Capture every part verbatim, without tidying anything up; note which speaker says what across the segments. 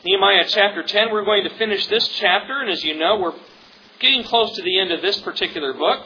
Speaker 1: Nehemiah chapter ten, we're going to finish this chapter, and as you know, we're getting close to the end of this particular book.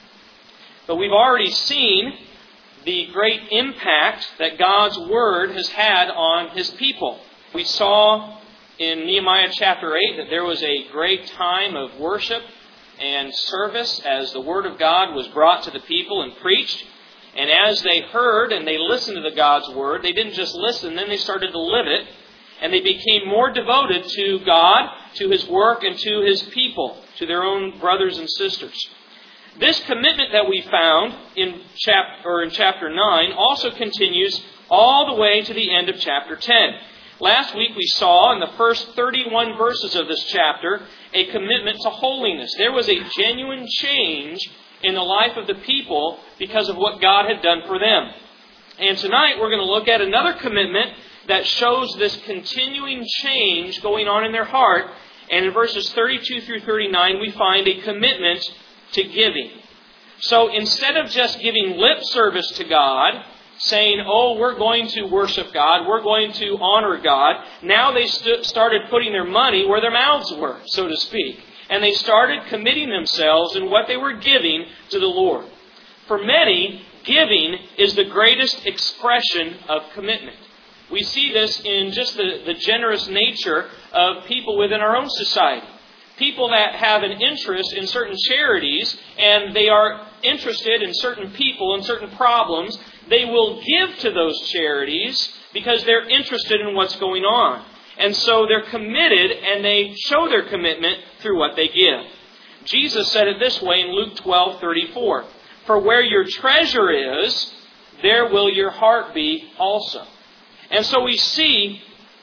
Speaker 1: But we've already seen the great impact that God's Word has had on His people. We saw in Nehemiah chapter eight that there was a great time of worship and service as the Word of God was brought to the people and preached. And as they heard and they listened to the God's Word, they didn't just listen, then they started to live it. And they became more devoted to God, to His work, and to His people, to their own brothers and sisters. This commitment that we found in chapter, or in chapter nine also continues all the way to the end of chapter ten. Last week we saw in the first thirty-one verses of this chapter a commitment to holiness. There was a genuine change in the life of the people because of what God had done for them. And tonight we're going to look at another commitment that shows this continuing change going on in their heart. And in verses thirty-two through thirty-nine, we find a commitment to giving. So instead of just giving lip service to God, saying, oh, we're going to worship God, we're going to honor God, now they st- started putting their money where their mouths were, so to speak. And they started committing themselves in what they were giving to the Lord. For many, giving is the greatest expression of commitment. We see this in just the, the generous nature of people within our own society. People that have an interest in certain charities and they are interested in certain people and certain problems, they will give to those charities because they're interested in what's going on. And so they're committed and they show their commitment through what they give. Jesus said it this way in Luke twelve thirty-four. For where your treasure is, there will your heart be also. And so we see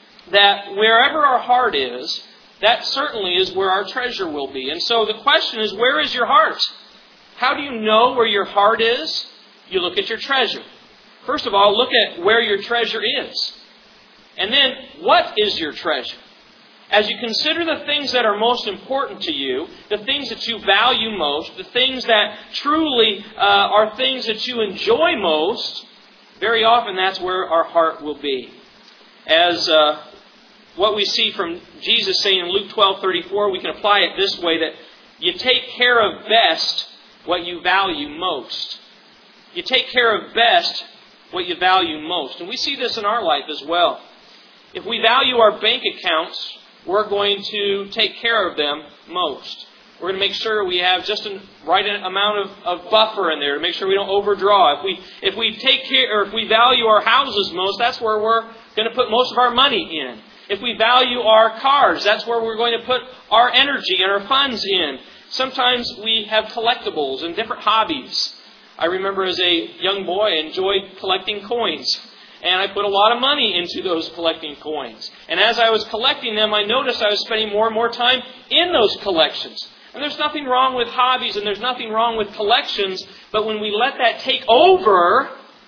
Speaker 1: that wherever our heart is, that certainly is where our treasure will be. And so the question is, where is your heart? How do you know where your heart is? You look at your treasure. First of all, look at where your treasure is. And then, what is your treasure? As you consider the things that are most important to you, the things that you value most, the things that truly uh, are things that you enjoy most, very often that's where our heart will be. As uh, what we see from Jesus saying in Luke twelve thirty-four, we can apply it this way, that you take care of best what you value most. You take care of best what you value most. And we see this in our life as well. If we value our bank accounts, we're going to take care of them most. We're going to make sure we have just the right amount of, of buffer in there to make sure we don't overdraw. If we if we take care, or if we value our houses most, that's where we're going to put most of our money in. If we value our cars, that's where we're going to put our energy and our funds in. Sometimes we have collectibles and different hobbies. I remember as a young boy, I enjoyed collecting coins. And I put a lot of money into those collecting coins. And as I was collecting them, I noticed I was spending more and more time in those collections. And there's nothing wrong with hobbies and there's nothing wrong with collections. But when we let that take over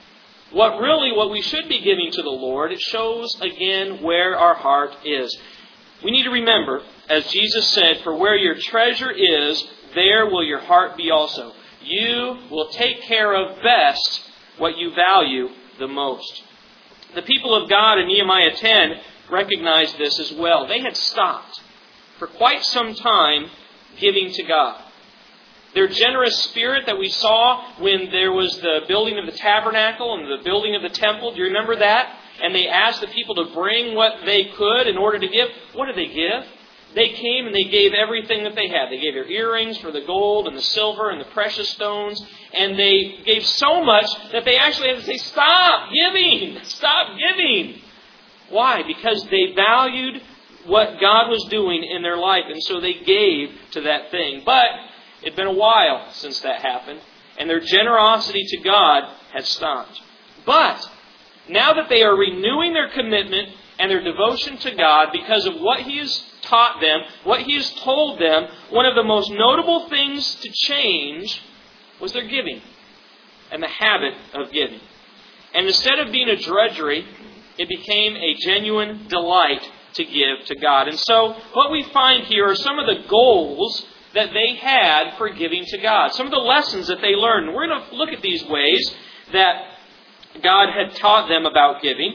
Speaker 1: what really what we should be giving to the Lord, it shows again where our heart is. We need to remember, as Jesus said, for where your treasure is, there will your heart be also. You will take care of best what you value the most. The people of God in Nehemiah ten recognized this as well. They had stopped for quite some time giving to God. Their generous spirit that we saw when there was the building of the tabernacle and the building of the temple, do you remember that? And they asked the people to bring what they could in order to give. What did they give? They came and they gave everything that they had. They gave their earrings for the gold and the silver and the precious stones. And they gave so much that they actually had to say, stop giving! Stop giving! Why? Because they valued what God was doing in their life. And so they gave to that thing. But it had been a while since that happened. And their generosity to God had stopped. But now that they are renewing their commitment and their devotion to God because of what He has taught them, what He has told them, one of the most notable things to change was their giving and the habit of giving. And instead of being a drudgery, it became a genuine delight to give to God. And so what we find here are some of the goals that they had for giving to God. Some of the lessons that they learned. We're going to look at these ways that God had taught them about giving.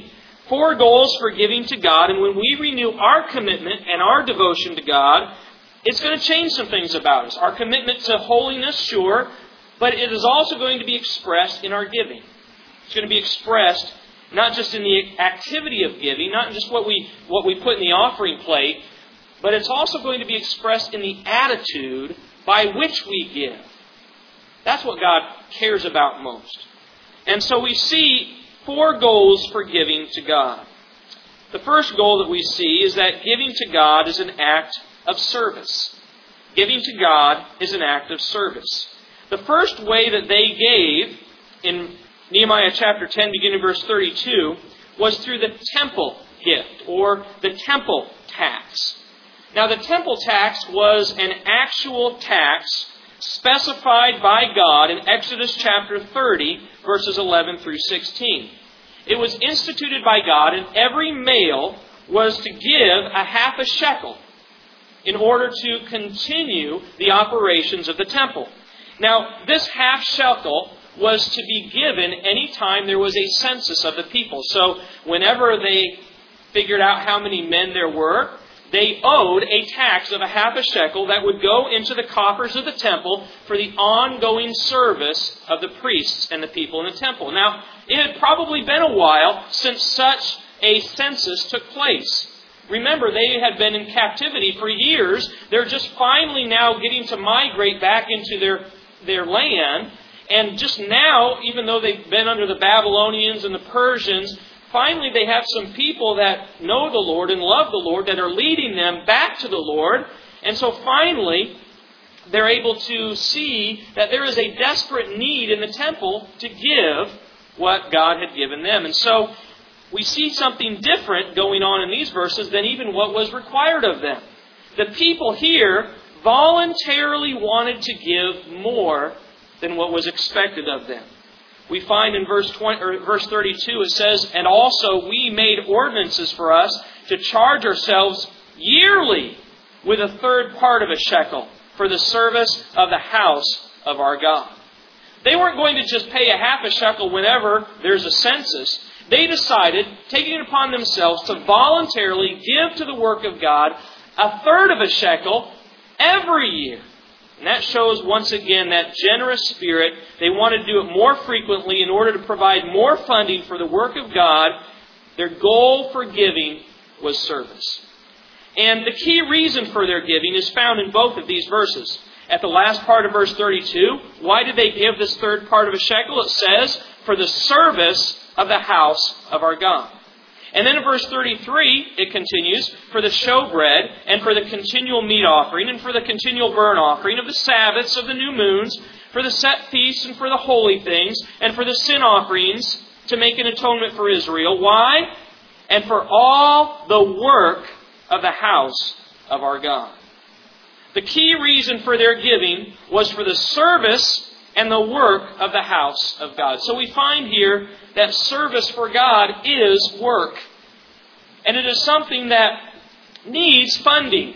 Speaker 1: four goals for giving to God, and when we renew our commitment and our devotion to God, it's going to change some things about us. Our commitment to holiness, sure, but it is also going to be expressed in our giving. It's going to be expressed not just in the activity of giving, not just what we what we put in the offering plate, but it's also going to be expressed in the attitude by which we give. That's what God cares about most. And so we see four goals for giving to God. The first goal that we see is that giving to God is an act of service. Giving to God is an act of service. The first way that they gave in Nehemiah chapter ten, beginning verse thirty-two, was through the temple gift, or the temple tax. Now, the temple tax was an actual tax specified by God in Exodus chapter thirty, verses eleven through sixteen. It was instituted by God, and every male was to give a half a shekel in order to continue the operations of the temple. Now, this half shekel was to be given any time there was a census of the people. So whenever they figured out how many men there were, they owed a tax of a half a shekel that would go into the coffers of the temple for the ongoing service of the priests and the people in the temple. Now, it had probably been a while since such a census took place. Remember, they had been in captivity for years. They're just finally now getting to migrate back into their, their land. And just now, even though they've been under the Babylonians and the Persians, finally they have some people that know the Lord and love the Lord that are leading them back to the Lord. And so finally, they're able to see that there is a desperate need in the temple to give what God had given them. And so we see something different going on in these verses than even what was required of them. The people here voluntarily wanted to give more than what was expected of them. We find in verse twenty, or verse thirty-two, it says, "And also we made ordinances for us to charge ourselves yearly with a third part of a shekel for the service of the house of our God." They weren't going to just pay a half a shekel whenever there's a census. They decided, taking it upon themselves, to voluntarily give to the work of God a third of a shekel every year. And that shows once again that generous spirit. They wanted to do it more frequently in order to provide more funding for the work of God. Their goal for giving was service. And the key reason for their giving is found in both of these verses. At the last part of verse thirty-two, why did they give this third part of a shekel? It says, for the service of the house of our God. And then in verse thirty-three, it continues, for the showbread, and for the continual meat offering, and for the continual burnt offering of the Sabbaths, of the new moons, for the set feasts, and for the holy things, and for the sin offerings, to make an atonement for Israel. Why? And for all the work of the house of our God. The key reason for their giving was for the service and the work of the house of God. So we find here that service for God is work. And it is something that needs funding.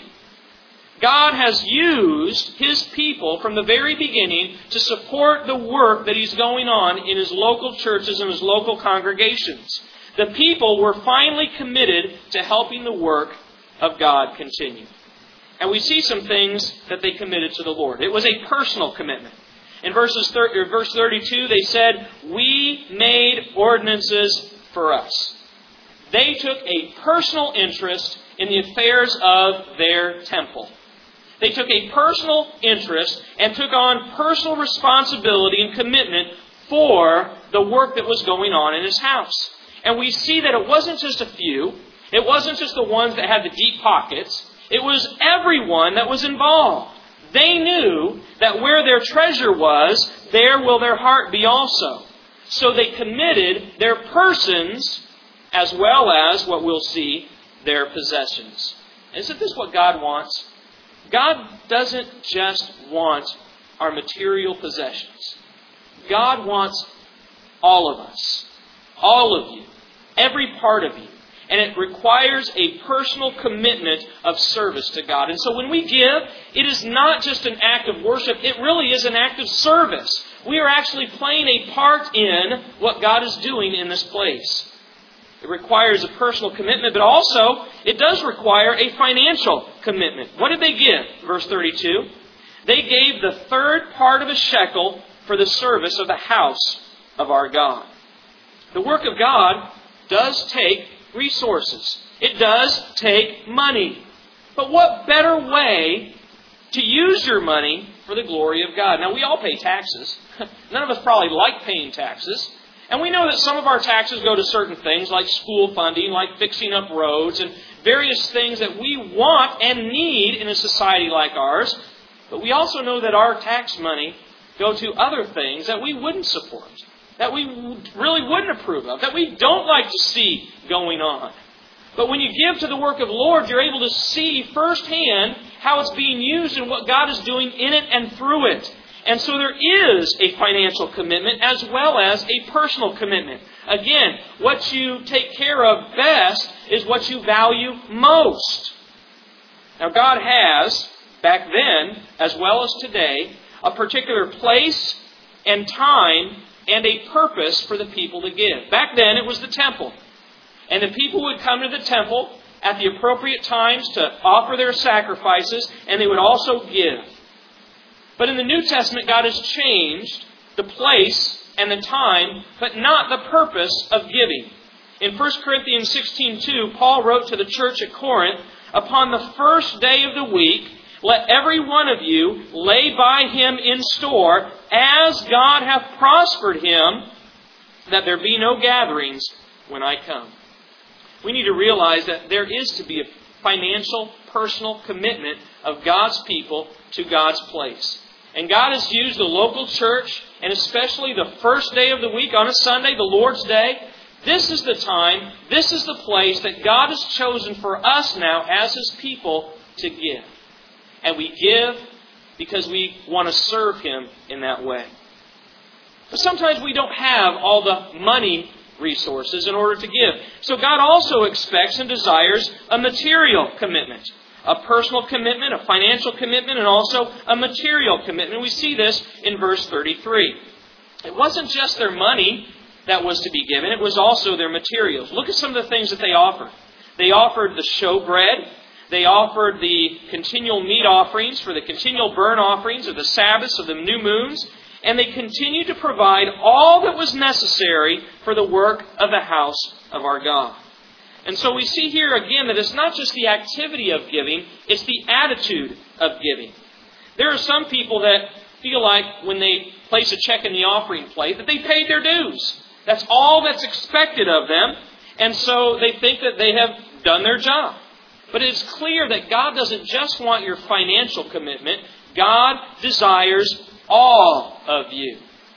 Speaker 1: God has used His people from the very beginning to support the work that He's going on in His local churches and His local congregations. The people were finally committed to helping the work of God continue. And we see some things that they committed to the Lord. It was a personal commitment. In verses thirty, or verse thirty-two, they said, we made ordinances for us. They took a personal interest in the affairs of their temple. They took a personal interest and took on personal responsibility and commitment for the work that was going on in His house. And we see that it wasn't just a few. It wasn't just the ones that had the deep pockets. It was everyone that was involved. They knew that where their treasure was, there will their heart be also. So they committed their persons as well as, what we'll see, their possessions. Isn't this what God wants? God doesn't just want our material possessions. God wants all of us. All of you. Every part of you. And it requires a personal commitment of service to God. And so when we give, it is not just an act of worship. It really is an act of service. We are actually playing a part in what God is doing in this place. It requires a personal commitment, but also it does require a financial commitment. What did they give? Verse thirty-two. They gave the third part of a shekel for the service of the house of our God. The work of God does take resources. It does take money. But what better way to use your money for the glory of God? Now, we all pay taxes. None of us probably like paying taxes. And we know that some of our taxes go to certain things like school funding, like fixing up roads, and various things that we want and need in a society like ours. But we also know that our tax money go to other things that we wouldn't support, that we really wouldn't approve of, that we don't like to see going on. But when you give to the work of the Lord, you're able to see firsthand how it's being used and what God is doing in it and through it. And so there is a financial commitment as well as a personal commitment. Again, what you take care of best is what you value most. Now, God has, back then as well as today, a particular place and time and a purpose for the people to give. Back then it was the temple. And the people would come to the temple at the appropriate times to offer their sacrifices, and they would also give. But in the New Testament, God has changed the place and the time, but not the purpose of giving. In First Corinthians sixteen two, Paul wrote to the church at Corinth, "Upon the first day of the week, let every one of you lay by him in store, as God hath prospered him, that there be no gatherings when I come." We need to realize that there is to be a financial, personal commitment of God's people to God's place. And God has used the local church, and especially the first day of the week on a Sunday, the Lord's Day. This is the time, this is the place that God has chosen for us now as His people to give. And we give because we want to serve Him in that way. But sometimes we don't have all the money resources in order to give. So God also expects and desires a material commitment. A personal commitment, a financial commitment, and also a material commitment. We see this in verse thirty-three. It wasn't just their money that was to be given, it was also their materials. Look at some of the things that they offered. They offered the showbread. They offered the continual meat offerings for the continual burnt offerings of the Sabbaths, of the new moons. And they continued to provide all that was necessary for the work of the house of our God. And so we see here again that it's not just the activity of giving, it's the attitude of giving. There are some people that feel like when they place a check in the offering plate that they paid their dues. That's all that's expected of them. And so they think that they have done their job. But it's clear that God doesn't just want your financial commitment. God desires all of you.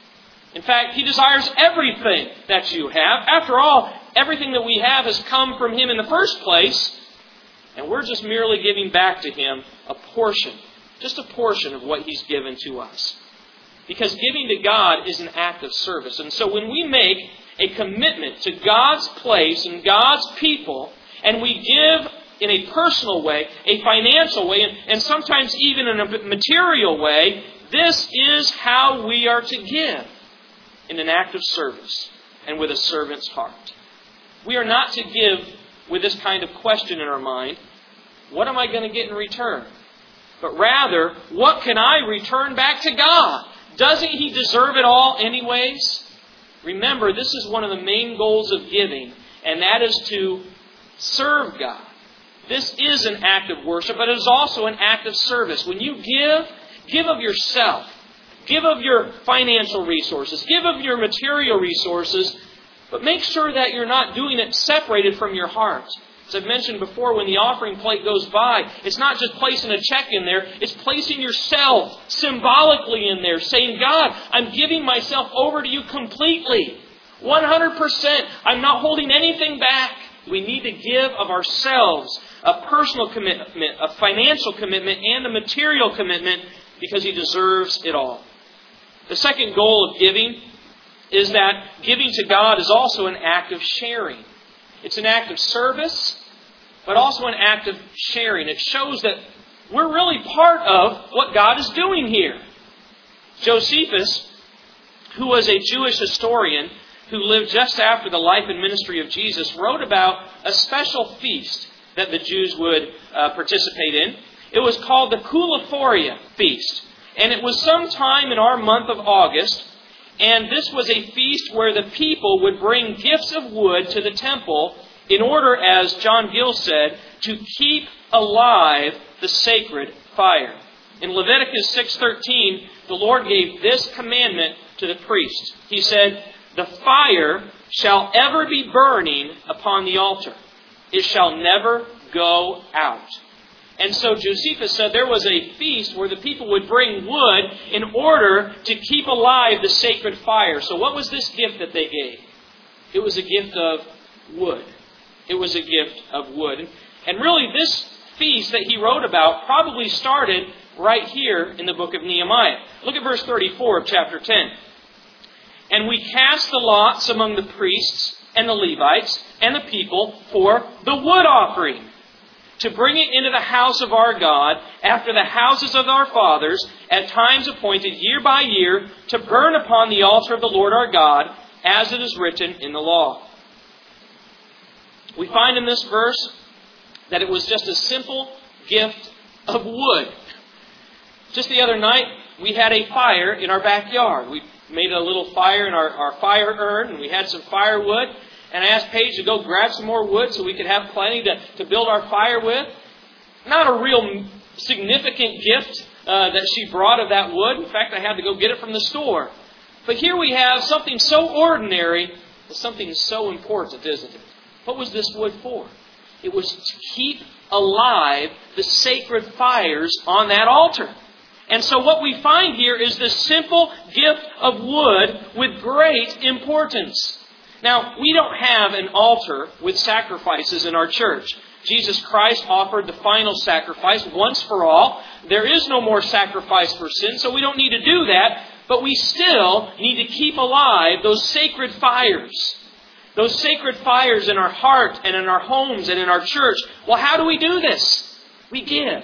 Speaker 1: In fact, He desires everything that you have. After all, everything that we have has come from Him in the first place, and we're just merely giving back to Him a portion, just a portion of what He's given to us. Because giving to God is an act of service. And so when we make a commitment to God's place and God's people, and we give in a personal way, a financial way, and, and sometimes even in a material way, this is how we are to give, in an act of service and with a servant's heart. We are not to give with this kind of question in our mind, what am I going to get in return? But rather, what can I return back to God? Doesn't He deserve it all anyways? Remember, this is one of the main goals of giving, and that is to serve God. This is an act of worship, but it is also an act of service. When you give, give of yourself. Give of your financial resources. Give of your material resources. But make sure that you're not doing it separated from your heart. As I've mentioned before, when the offering plate goes by, it's not just placing a check in there. It's placing yourself symbolically in there, saying, God, I'm giving myself over to you completely. one hundred percent. I'm not holding anything back. We need to give of ourselves a personal commitment, a financial commitment, and a material commitment, because He deserves it all. The second goal of giving is that giving to God is also an act of sharing. It's an act of service, but also an act of sharing. It shows that we're really part of what God is doing here. Josephus, who was a Jewish historian, who lived just after the life and ministry of Jesus, wrote about a special feast that the Jews would uh, participate in. It was called the Couliphoria feast. And it was sometime in our month of August. And this was a feast where the people would bring gifts of wood to the temple in order, as John Gill said, to keep alive the sacred fire. In Leviticus six thirteen, the Lord gave this commandment to the priest. He said, "The fire shall ever be burning upon the altar. It shall never go out." And so Josephus said there was a feast where the people would bring wood in order to keep alive the sacred fire. So what was this gift that they gave? It was a gift of wood. It was a gift of wood. And really this feast that he wrote about probably started right here in the book of Nehemiah. Look at verse thirty-four of chapter ten. "And we cast the lots among the priests and the Levites and the people for the wood offering, to bring it into the house of our God, after the houses of our fathers, at times appointed year by year, to burn upon the altar of the Lord our God, as it is written in the law." We find in this verse that it was just a simple gift of wood. Just the other night, we had a fire in our backyard. We made a little fire in our, our fire urn, and we had some firewood. And I asked Paige to go grab some more wood so we could have plenty to, to build our fire with. Not a real significant gift uh, that she brought of that wood. In fact, I had to go get it from the store. But here we have something so ordinary, but something so important, isn't it? What was this wood for? It was to keep alive the sacred fires on that altar. And so what we find here is this simple gift of wood with great importance. Now, we don't have an altar with sacrifices in our church. Jesus Christ offered the final sacrifice once for all. There is no more sacrifice for sin, so we don't need to do that. But we still need to keep alive those sacred fires. Those sacred fires in our heart and in our homes and in our church. Well, how do we do this? We give.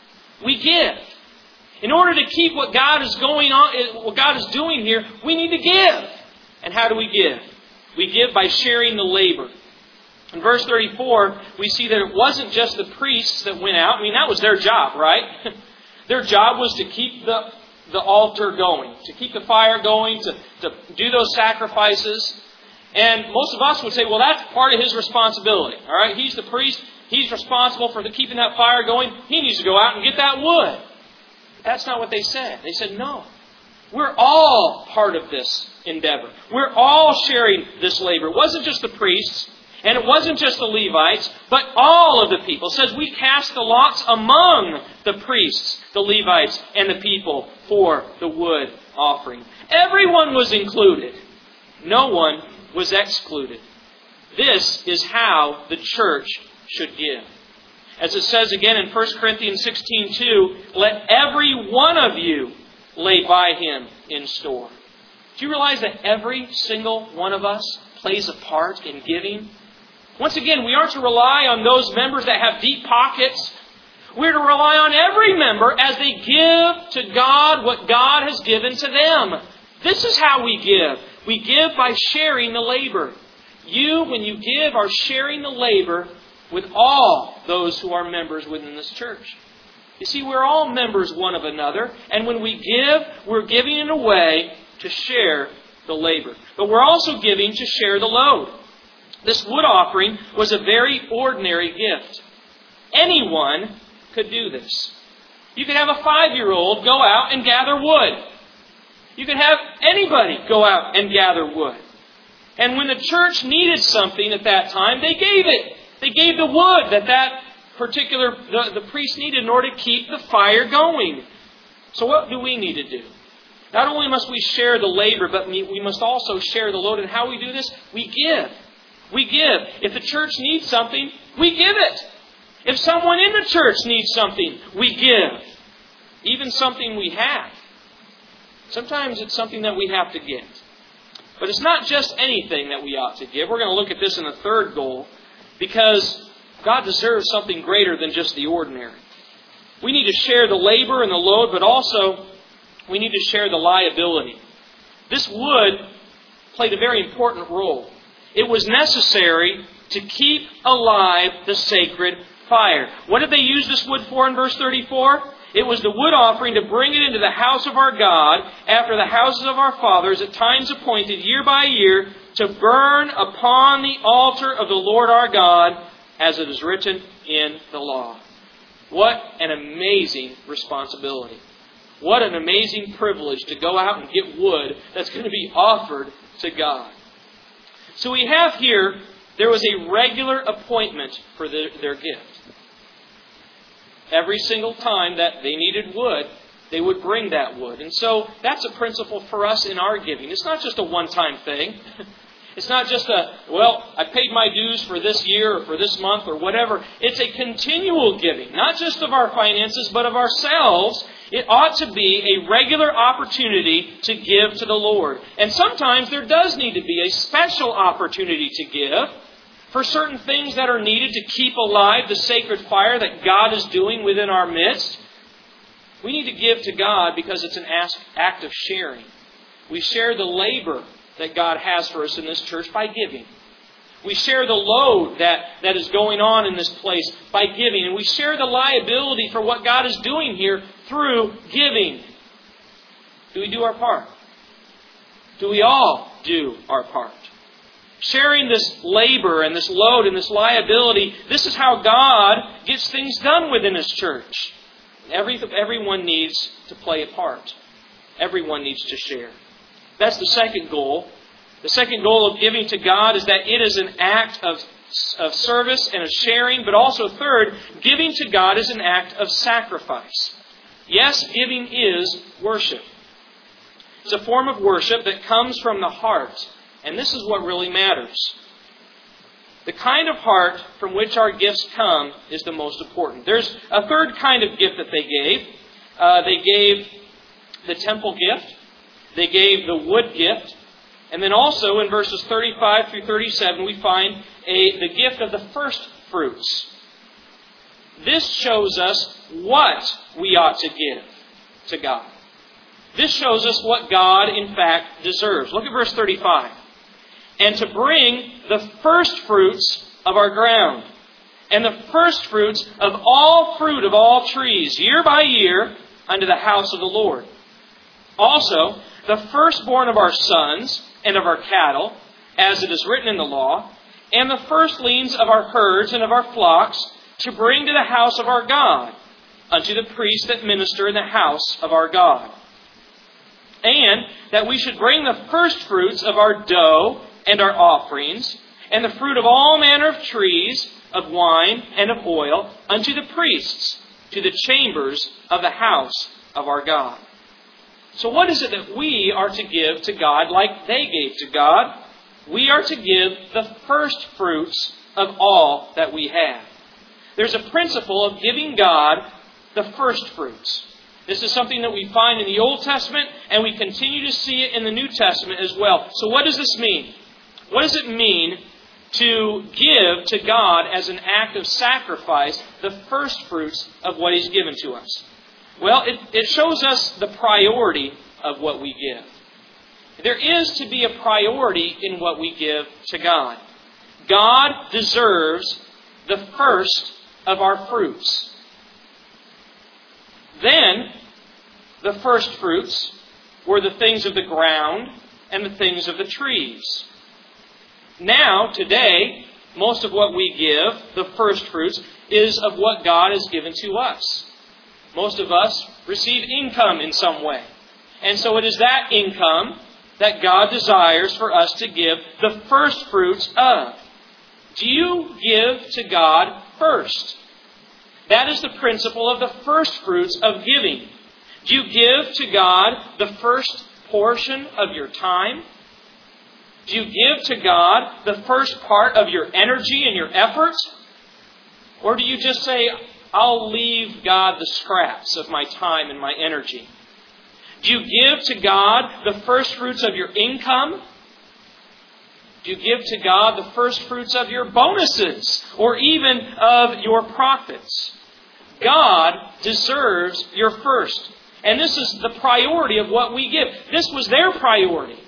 Speaker 1: We give. In order to keep what God is going on, what God is doing here, we need to give. And how do we give? We give by sharing the labor. In verse thirty-four, we see that it wasn't just the priests that went out. I mean, that was their job, right? Their job was to keep the, the altar going, to keep the fire going, to, to do those sacrifices. And most of us would say, well, that's part of his responsibility. All right, he's the priest. He's responsible for the, keeping that fire going. He needs to go out and get that wood. That's not what they said. They said, no. We're all part of this endeavor. We're all sharing this labor. It wasn't just the priests, and it wasn't just the Levites, but all of the people. It says we cast the lots among the priests, the Levites, and the people for the wood offering. Everyone was included. No one was excluded. This is how the church should give. As it says again in First Corinthians sixteen two, let every one of you lay by him in store. Do you realize that every single one of us plays a part in giving? Once again, we aren't to rely on those members that have deep pockets. We're to rely on every member as they give to God what God has given to them. This is how we give. We give by sharing the labor. You, when you give, are sharing the labor with all those who are members within this church. You see, we're all members one of another, and when we give, we're giving in a way to share the labor. But we're also giving to share the load. This wood offering was a very ordinary gift. Anyone could do this. You could have a five-year-old go out and gather wood. You could have anybody go out and gather wood. And when the church needed something at that time, they gave it. They gave the wood that that particular the, the priest needed in order to keep the fire going. So what do we need to do? Not only must we share the labor, but we must also share the load. And how we do this? We give. We give. If the church needs something, we give it. If someone in the church needs something, we give. Even something we have. Sometimes it's something that we have to get. But it's not just anything that we ought to give. We're going to look at this in the third goal, because God deserves something greater than just the ordinary. We need to share the labor and the load, but also we need to share the liability. This wood played a very important role. It was necessary to keep alive the sacred fire. What did they use this wood for in verse thirty-four? It was the wood offering to bring it into the house of our God after the houses of our fathers at times appointed year by year to burn upon the altar of the Lord our God as it is written in the law. What an amazing responsibility. What an amazing privilege to go out and get wood that's going to be offered to God. So we have here, there was a regular appointment for the, their gift. Every single time that they needed wood, they would bring that wood. And so that's a principle for us in our giving. It's not just a one-time thing. It's not just a, well, I paid my dues for this year or for this month or whatever. It's a continual giving, not just of our finances, but of ourselves. It ought to be a regular opportunity to give to the Lord. And sometimes there does need to be a special opportunity to give for certain things that are needed to keep alive the sacred fire that God is doing within our midst. We need to give to God because it's an act of sharing. We share the labor that God has for us in this church by giving. We share the load that, that is going on in this place by giving. And we share the liability for what God is doing here through giving. Do we do our part? Do we all do our part? Sharing this labor and this load and this liability, this is how God gets things done within His church. Every, everyone needs to play a part. Everyone needs to share. That's the second goal. The second goal of giving to God is that it is an act of, of service and of sharing, but also third, giving to God is an act of sacrifice. Yes, giving is worship. It's a form of worship that comes from the heart. And this is what really matters. The kind of heart from which our gifts come is the most important. There's a third kind of gift that they gave. Uh, they gave the temple gift. They gave the wood gift. And then also in verses thirty-five through thirty-seven, we find a, the gift of the first fruits. This shows us what we ought to give to God. This shows us what God, in fact, deserves. Look at verse thirty-five. And to bring the first fruits of our ground, and the first fruits of all fruit of all trees, year by year, unto the house of the Lord. Also, the firstborn of our sons and of our cattle, as it is written in the law, and the firstlings of our herds and of our flocks, to bring to the house of our God, unto the priests that minister in the house of our God. And that we should bring the firstfruits of our dough and our offerings, and the fruit of all manner of trees, of wine and of oil, unto the priests, to the chambers of the house of our God. So what is it that we are to give to God like they gave to God? We are to give the first fruits of all that we have. There's a principle of giving God the first fruits. This is something that we find in the Old Testament, and we continue to see it in the New Testament as well. So what does this mean? What does it mean to give to God as an act of sacrifice the first fruits of what He's given to us? Well, it, it shows us the priority of what we give. There is to be a priority in what we give to God. God deserves the first of our fruits. Then, the first fruits were the things of the ground and the things of the trees. Now, today, most of what we give, the first fruits, is of what God has given to us. Most of us receive income in some way. And so it is that income that God desires for us to give the first fruits of. Do you give to God first? That is the principle of the first fruits of giving. Do you give to God the first portion of your time? Do you give to God the first part of your energy and your effort? Or do you just say, I'll leave God the scraps of my time and my energy? Do you give to God the first fruits of your income? Do you give to God the first fruits of your bonuses or even of your profits? God deserves your first. And this is the priority of what we give. This was their priority.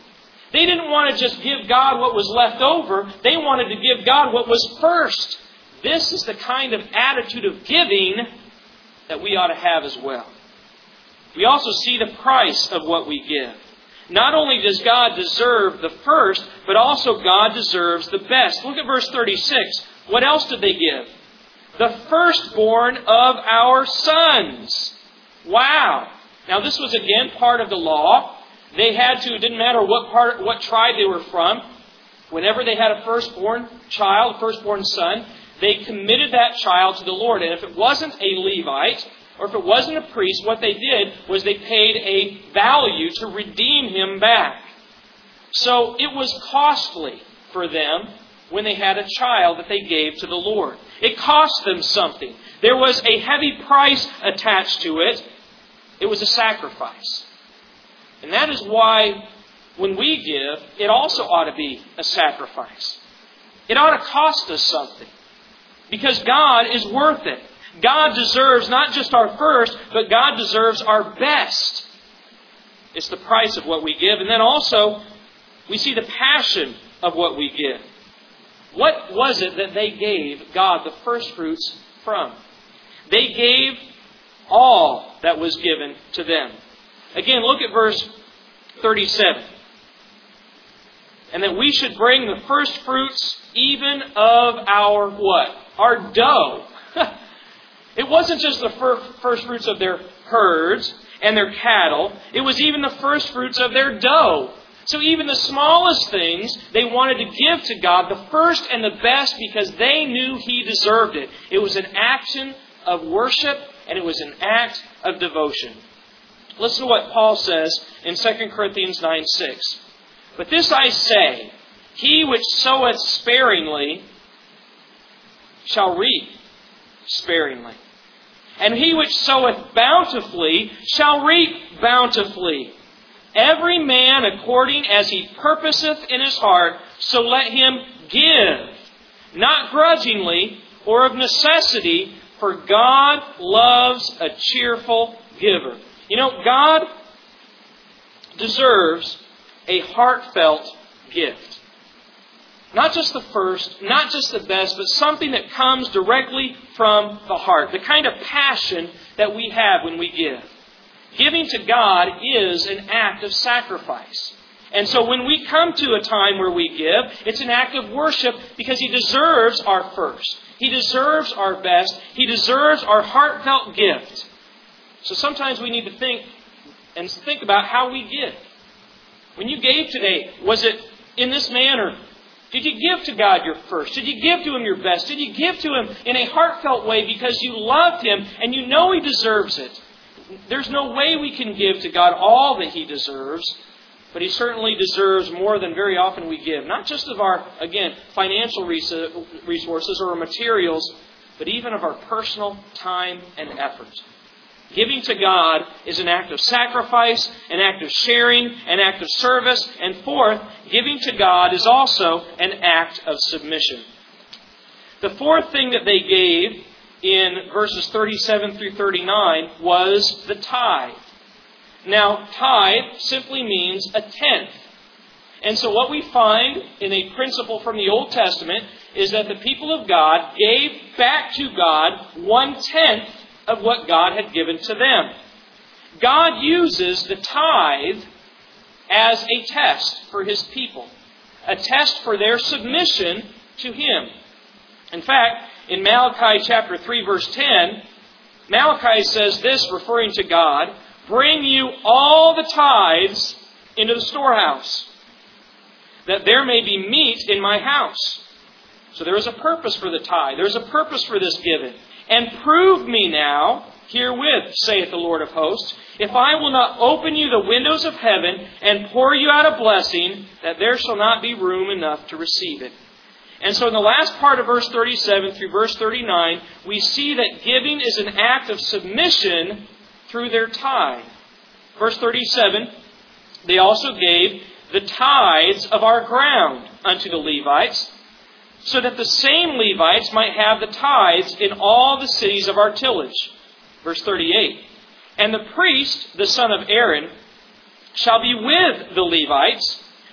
Speaker 1: They didn't want to just give God what was left over. They wanted to give God what was first. This is the kind of attitude of giving that we ought to have as well. We also see the price of what we give. Not only does God deserve the first, but also God deserves the best. Look at verse thirty-six. What else did they give? The firstborn of our sons. Wow. Now this was again part of the law. They had to, it didn't matter what part, what tribe they were from. Whenever they had a firstborn child, a firstborn son, they committed that child to the Lord. And if it wasn't a Levite, or if it wasn't a priest, what they did was they paid a value to redeem him back. So it was costly for them when they had a child that they gave to the Lord. It cost them something. There was a heavy price attached to it. It was a sacrifice. And that is why when we give, it also ought to be a sacrifice. It ought to cost us something. Because God is worth it. God deserves not just our first, but God deserves our best. It's the price of what we give. And then also, we see the passion of what we give. What was it that they gave God the first fruits from? They gave all that was given to them. Again, look at verse thirty-seven. And that we should bring the first fruits even of our what? Our dough. It wasn't just the first fruits of their herds and their cattle. It was even the first fruits of their dough. So even the smallest things, they wanted to give to God the first and the best because they knew He deserved it. It was an action of worship and it was an act of devotion. Listen to what Paul says in Second Corinthians nine six. But this I say, he which soweth sparingly shall reap sparingly. And he which soweth bountifully shall reap bountifully. Every man according as he purposeth in his heart, so let him give, not grudgingly or of necessity, for God loves a cheerful giver. You know, God deserves a heartfelt gift. Not just the first, not just the best, but something that comes directly from the heart. The kind of passion that we have when we give. Giving to God is an act of sacrifice. And so when we come to a time where we give, it's an act of worship because He deserves our first. He deserves our best. He deserves our heartfelt gift. So sometimes we need to think and think about how we give. When you gave today, was it in this manner? Did you give to God your first? Did you give to Him your best? Did you give to Him in a heartfelt way because you loved Him and you know He deserves it? There's no way we can give to God all that He deserves, but He certainly deserves more than very often we give. Not just of our, again, financial resources or materials, but even of our personal time and effort. Giving to God is an act of sacrifice, an act of sharing, an act of service. And fourth, giving to God is also an act of submission. The fourth thing that they gave in verses thirty-seven through thirty-nine was the tithe. Now, tithe simply means a tenth. And so what we find in a principle from the Old Testament is that the people of God gave back to God one-tenth of what God had given to them. God uses the tithe as a test for His people. A test for their submission to Him. In fact, in Malachi chapter three verse ten, Malachi says this, referring to God, "Bring you all the tithes into the storehouse, that there may be meat in my house." So there is a purpose for the tithe. There is a purpose for this giving. "And prove me now herewith, saith the Lord of hosts, if I will not open you the windows of heaven and pour you out a blessing, that there shall not be room enough to receive it." And so in the last part of verse thirty-seven through verse thirty-nine, we see that giving is an act of submission through their tithe. Verse thirty-seven, they also gave the tithes of our ground unto the Levites, so that the same Levites might have the tithes in all the cities of our tillage. Verse thirty-eight, "And the priest, the son of Aaron, shall be with the Levites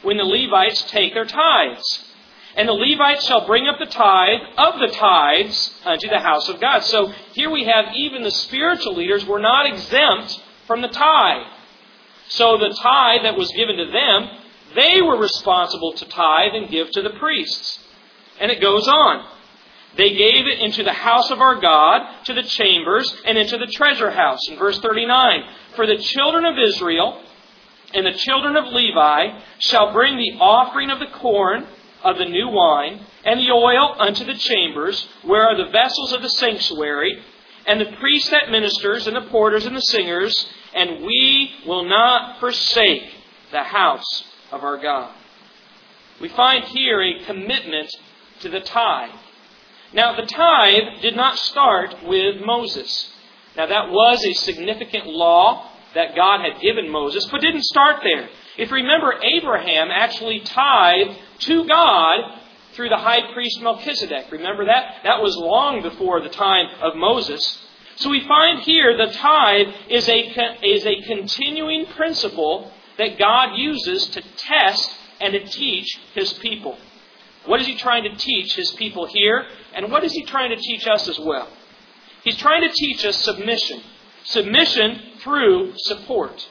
Speaker 1: when the Levites take their tithes. And the Levites shall bring up the tithe of the tithes unto the house of God. So here we have even the spiritual leaders were not exempt from the tithe. So the tithe that was given to them, they were responsible to tithe and give to the priests. And it goes on. They gave it into the house of our God, to the chambers, and into the treasure house. In verse thirty-nine, for the children of Israel and the children of Levi shall bring the offering of the corn, of the new wine, and the oil unto the chambers, where are the vessels of the sanctuary, and the priest that ministers, and the porters, and the singers, and we will not forsake the house of our God. We find here a commitment to the tithe. Now, the tithe did not start with Moses. Now, that was a significant law that God had given Moses, but didn't start there. If you remember, Abraham actually tithed to God through the high priest Melchizedek. Remember that? That was long before the time of Moses. So we find here the tithe is a, is a continuing principle that God uses to test and to teach His people. What is He trying to teach His people here? And what is He trying to teach us as well? He's trying to teach us submission. Submission through support.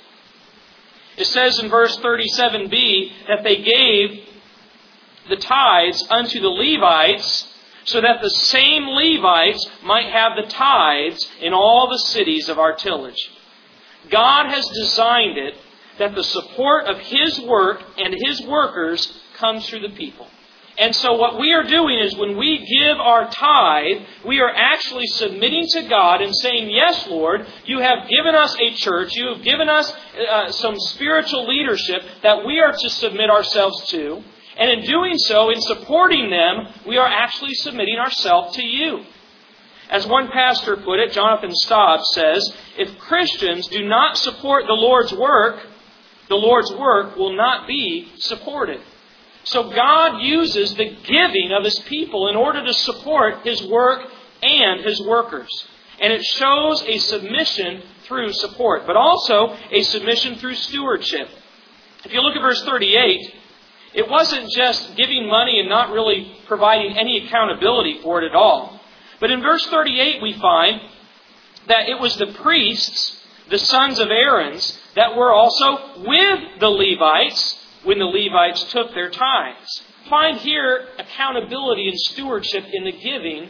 Speaker 1: It says in verse thirty-seven b that they gave the tithes unto the Levites so that the same Levites might have the tithes in all the cities of our tillage. God has designed it that the support of His work and His workers comes through the people. And so what we are doing is when we give our tithe, we are actually submitting to God and saying, yes, Lord, you have given us a church, you have given us uh, some spiritual leadership that we are to submit ourselves to. And in doing so, in supporting them, we are actually submitting ourselves to you. As one pastor put it, Jonathan Staub says, if Christians do not support the Lord's work, the Lord's work will not be supported. So God uses the giving of His people in order to support His work and His workers. And it shows a submission through support, but also a submission through stewardship. If you look at verse thirty-eight, it wasn't just giving money and not really providing any accountability for it at all. But in verse thirty-eight we find that it was the priests, the sons of Aaron, that were also with the Levites when the Levites took their tithes. Find here accountability and stewardship in the giving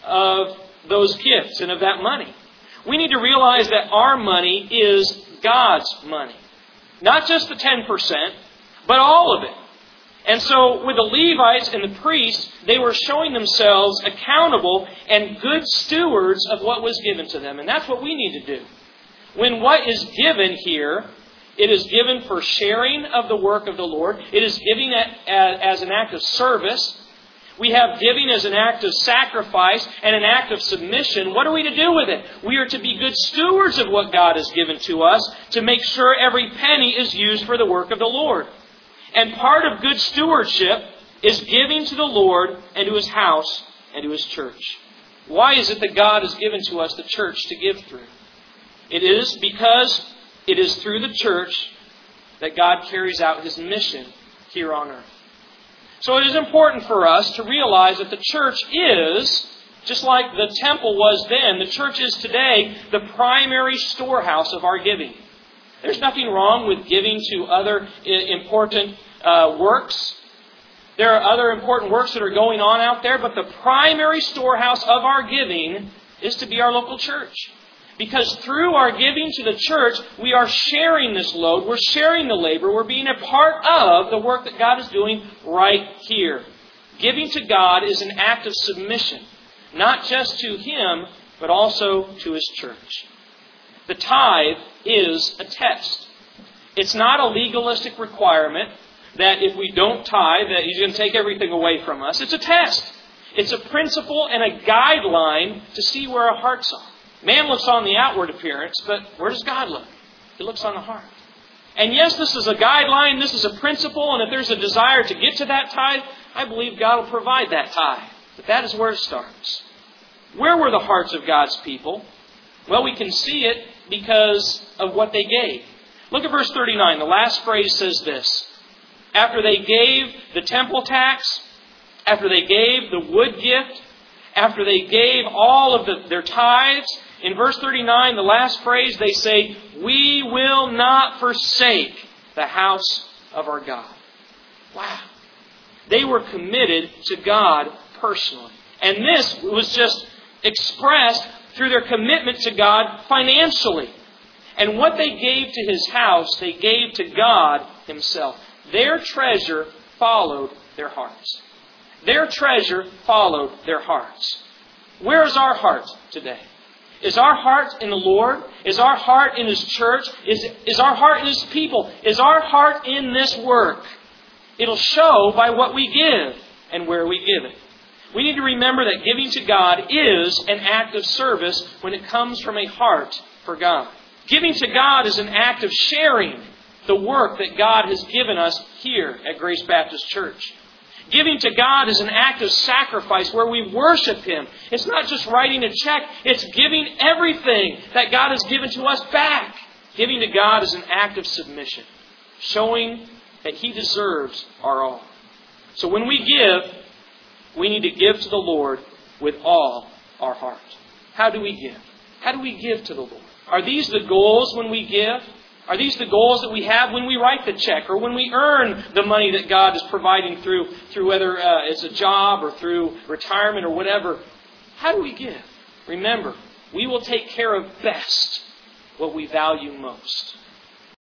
Speaker 1: of those gifts and of that money. We need to realize that our money is God's money. Not just the ten percent, but all of it. And so with the Levites and the priests, they were showing themselves accountable and good stewards of what was given to them. And that's what we need to do. When what is given here, it is given for sharing of the work of the Lord. It is giving as an act of service. We have giving as an act of sacrifice and an act of submission. What are we to do with it? We are to be good stewards of what God has given to us to make sure every penny is used for the work of the Lord. And part of good stewardship is giving to the Lord and to His house and to His church. Why is it that God has given to us the church to give through? It is because it is through the church that God carries out His mission here on earth. So it is important for us to realize that the church is, just like the temple was then, the church is today the primary storehouse of our giving. There's nothing wrong with giving to other important uh, works. There are other important works that are going on out there, but the primary storehouse of our giving is to be our local church. Because through our giving to the church, we are sharing this load. We're sharing the labor. We're being a part of the work that God is doing right here. Giving to God is an act of submission, not just to Him, but also to His church. The tithe is a test. It's not a legalistic requirement that if we don't tithe, that He's going to take everything away from us. It's a test. It's a principle and a guideline to see where our hearts are. Man looks on the outward appearance, but where does God look? He looks on the heart. And yes, this is a guideline, this is a principle, and if there's a desire to get to that tithe, I believe God will provide that tithe. But that is where it starts. Where were the hearts of God's people? Well, we can see it because of what they gave. Look at verse thirty-nine. The last phrase says this. after they gave the temple tax, after they gave the wood gift, after they gave all of the, their tithes, in verse thirty-nine, the last phrase, they say, "We will not forsake the house of our God." Wow. They were committed to God personally. And this was just expressed through their commitment to God financially. And what they gave to His house, they gave to God Himself. Their treasure followed their hearts. Their treasure followed their hearts. Where is our heart today? Is our heart in the Lord? Is our heart in His church? Is, is our heart in His people? Is our heart in this work? It'll show by what we give and where we give it. We need to remember that giving to God is an act of service when it comes from a heart for God. Giving to God is an act of sharing the work that God has given us here at Grace Baptist Church. Giving to God is an act of sacrifice where we worship Him. It's not just writing a check. It's giving everything that God has given to us back. Giving to God is an act of submission, showing that He deserves our all. So when we give, we need to give to the Lord with all our heart. How do we give? How do we give to the Lord? Are these the goals when we give? Are these the goals that we have when we write the check or when we earn the money that God is providing through, through whether uh, it's a job or through retirement or whatever? How do we give? Remember, we will take care of best what we value most.